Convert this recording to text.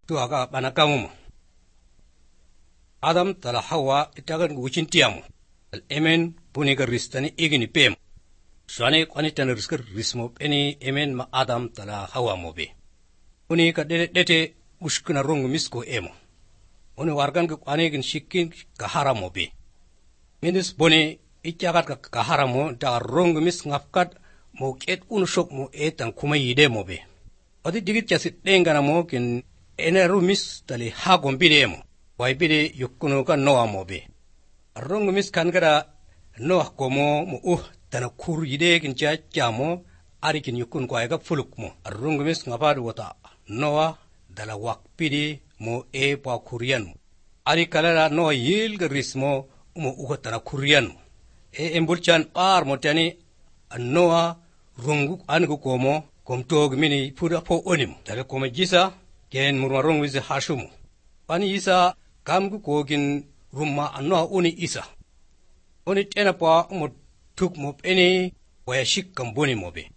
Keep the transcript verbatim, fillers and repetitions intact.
tuaga banakamu Adam tala Hawa itagan gucin tiamu al emen puniga ristani igini pem Suane kwani tan risker rismo eni emen ma Adam tala Hawa mobe Uni ka dete uskuna rong misko emo Uni wargan ka kwani gin shikin ka haramo be Minis bone ichagat ka ka haramo da rong mis ngapkat mo ket unusok mo etan kuma yide mobe Odi digit chasit dengana mo kin eneru mis tali hagom bide emo Wai bide yukuno ka noa mobe Rong mis kan gara noa komo mo uh tana kur yide kin cha chamo ari kin yukun kwa ega fuluk mo Rong mis ngapadu wata noa dala wak pide mo e pa kurian ari kalara noa yil garis mo mo uh tana kurian e embulchan par mo tani noa rungu angu komo komtog mini puda po onim tabe koma jisa ken murmarong wizi hashumu pani isa kamgu kogin rumma annoa uni isa oni tena pa mo tuk mo eni waya shik kamboni mobe